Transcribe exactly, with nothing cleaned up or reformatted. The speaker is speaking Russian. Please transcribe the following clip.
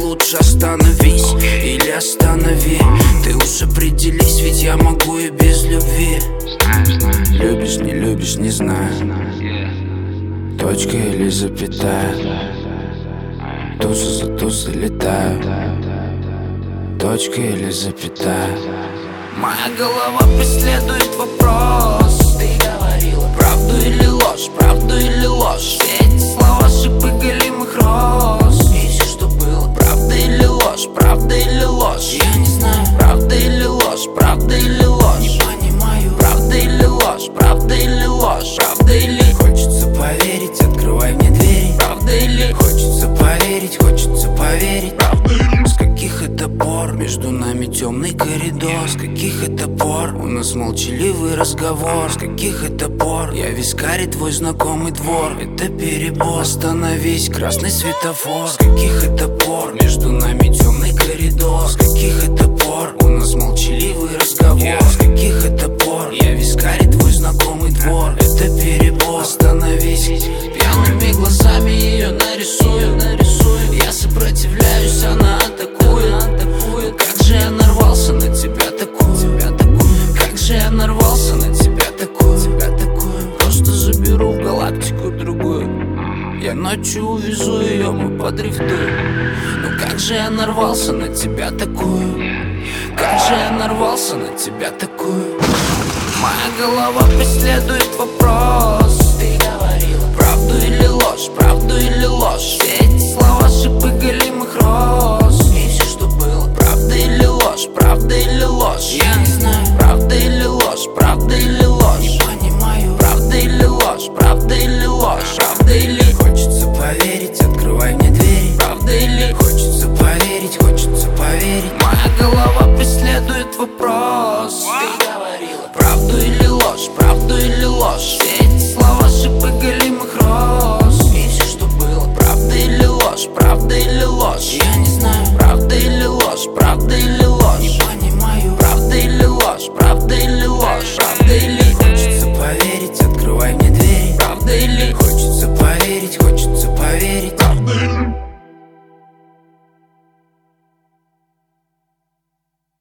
лучше остановись или останови. Ты уж определись, ведь я могу и без любви. Любишь, не любишь, не знаю. Точка или запятая. Туса за тусой летаю. Точка или запятая. Моя голова преследует вопрос. Ты говорила правду или ложь, правду или ложь. Все эти слова шипы голимых роз. И все, что было, правда или ложь, правда или ложь. Я не знаю, правда или ложь, правда или ложь. Не понимаю, правда или ложь, правда или ложь. Правда или хочется поверить, открывай мне двери. Правда или хочется поверить, хочется поверить. Правда или с каких это пор между нами темный коридор? С каких это пор у нас молчаливый разговор? С каких это пор я вискарь, твой знакомый двор? Это перебор, остановись, красный светофор. С каких это пор между нами темный коридор? С каких это пор у нас молчаливый разговор? С каких это пор я вискарь, твой знакомый двор? Это перебор, остановись. Пьяными глазами ее нарисую, нарисую. Я сопротивляюсь, она атакует, атакует. Как же я нарвался на тебя такую, тебя такую. Как же я нарвался на тебя такую, тебя такую. Просто заберу в галактику другую. Я ночью увезу ее, мы подрифтуем. Ну как же я нарвался на тебя такую. Как же я нарвался на тебя такую. Моя голова преследует вопрос. Ты говорила правду или ложь, правду или ложь. Все эти слова шипы голимых роз.